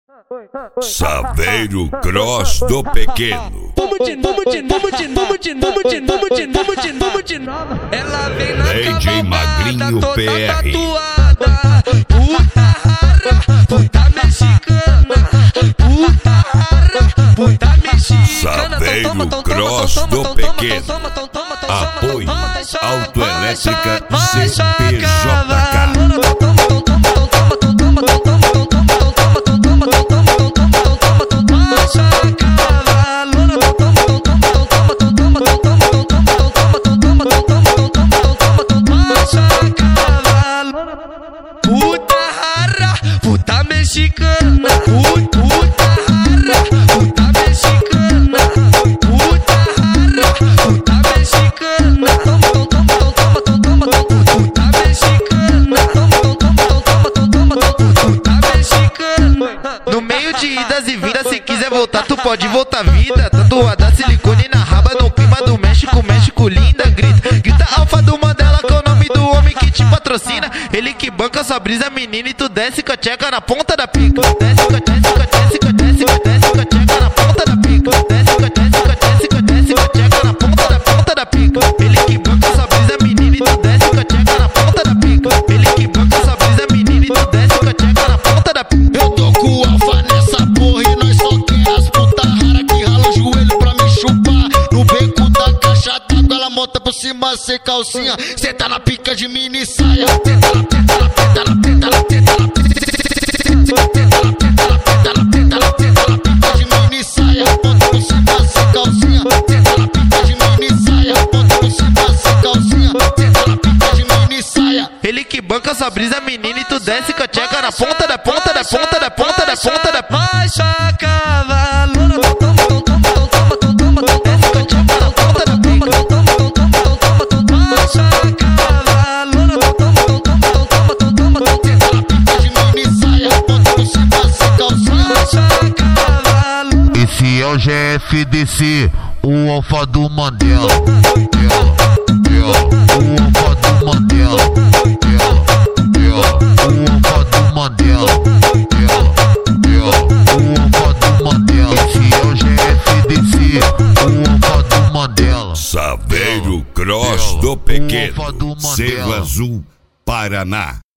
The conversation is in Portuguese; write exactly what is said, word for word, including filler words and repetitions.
Saveiro Cross do Pequeno. Vamos de novo, de novo, de novo, de novo, de novo, de novo, de novo, de novo. Ela vem na Lady Magrinho toda P R. tatuada, puta rara, puta mexicana, puta rara, puta mexicana. Saveiro Cross do Pequeno. Apoio Autoelétrica C P J K. Puta rara, puta mexicana, puta rara, puta mexicana, puta rara, puta mexicana, puta mexicana, puta mexicana. No meio de idas e vindas, se quiser voltar, tu pode voltar vida. Tatuada silicone na raba, no clima do México, México linda, grita, grita alfa do Mandela, que é o nome do homem que te patrocina. Ele que banca sua brisa, menina, e tu desce com a tcheca na ponta da pica. Desce com a desce com a desce com a desce com a desce com a tcheca na ponta da pica. Desce com a desce com a desce com a desce com a tcheca na ponta da ponta da pica. Ele que banca sua brisa, menina, e tu desce com a tcheca na ponta da pica. Ele que banca sua brisa, menina, e tu desce com a tcheca na ponta da pica. Eu tô com o alfa nessa porra e nós só quer as puta rara que rala o joelho pra me chupar. No beco da caixa d'água ela monta por cima sem calcinha. Cê tá na pica de mini saia. Cê tá na teta, na teta, na teta, na teta, na teta, na teta, na teta, na teta, na pica de mini saia. Monta por cima sem calcinha. Cê tá na pica de mini saia. Monta por cima sem calcinha. Cê tá na pica de mini saia. Ele que banca sua brisa, menina, e tu desce com a tcheca na ponta da ponta da ponta da ponta da ponta da baixa cavalona. Desce com a tcheca na ponta da pica. Baixa cavalona. Cê tá na pica de mini saia. Monta por cima sem calcinha. Baixa cavalona. Esse é o G F D C, o alfa do Mandela. Ela, ela, o alfa do Mandela. Ela, ela, o alfa do Mandela. Ela, ela, o alfa do Mandela. Esse é o G F D C, o alfa do Mandela. Saveiro Cross Ela, do o Pequeno. alfa do Mandela. Cerro Azul, Paraná.